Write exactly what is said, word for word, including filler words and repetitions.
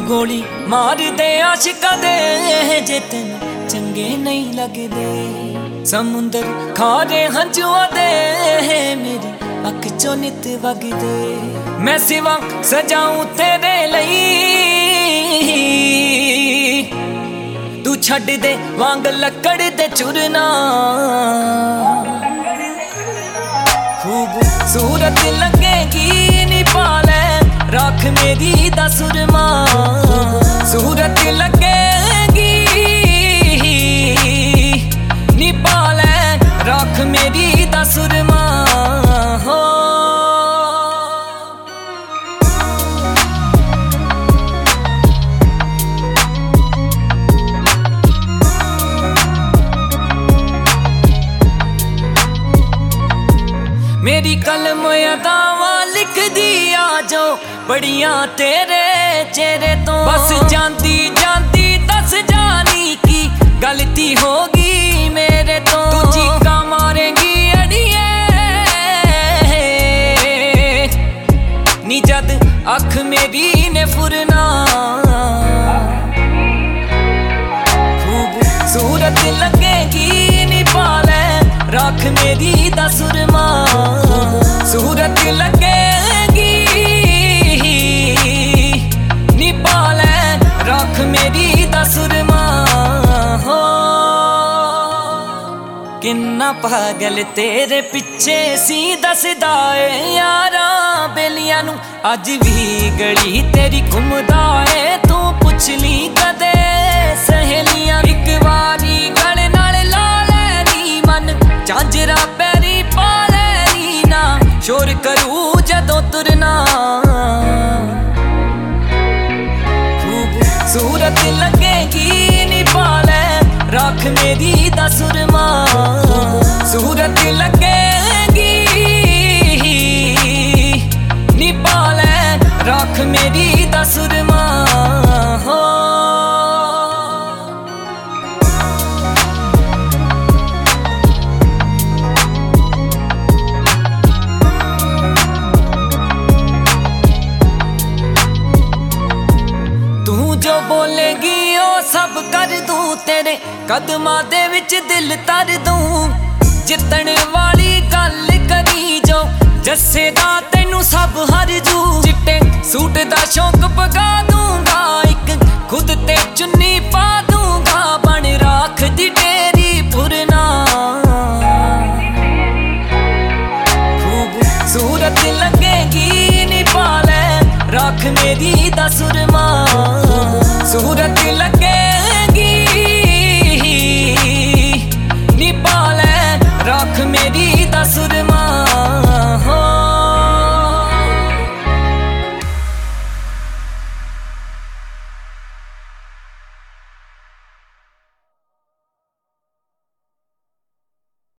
गोली मार दे आशिका दे जे तेन चंगे नहीं लगदे। समुंदर खारे हंजुआ दे मेरी अख चो नित वगदे। मैं सिवा सजाऊं तेरे लई तू छड़ दे वांग लकड़ दे चुरना। खूबसूरत लगेगी नी पाले राख मेरी दा सुरमा। सूरत लगेगी नी पाले राख मेरी दा सुरमा। हो मेरी कलम अदावा लिख दिया जो बड़ियां तेरे चेहरे तो। बस जानती जानती दस जानी की गलती होगी मेरे तो। तू चीका मारेगी अड़िए नी जद अख मेरी ने फुरना। खूबसूरत लगेगी नी पाले राख मेरी दा सुरमा। सूरत लगेगी नी पाले राख मेरी दा सुरमा। हो किन्ना पागल तेरे पिछे सी दसदा ए यारा बेलियां नू अज भी गली तेरी घुमदा ए। तू पुछ ली कदे सहेलियां एक बारी गल नाल ला लैनी मन झांजरा पैरी पा लैनी ना शोर करूं जदों तुरना। खूबसूरत लगेगी नी पाले राख मेरी दा सुरमा। सूरत लगेगी नी पाले राख मेरी दा सुरमा। हो जो बोलेगी ओ सब कर दूं तेरे कदमां दे विच दिल तर दूं। जितने वाली गल करी जो जस्से दा तैनू सब हर जू। चिट्टे सूट दा शौक पगा दूंगा एक खुद ते चुन्नी पा दूंगा। बन राख दी तेरी फुरना। खूबसूरत लगेगी नी पाले राख मेरी दा सुरमा। सूरत लग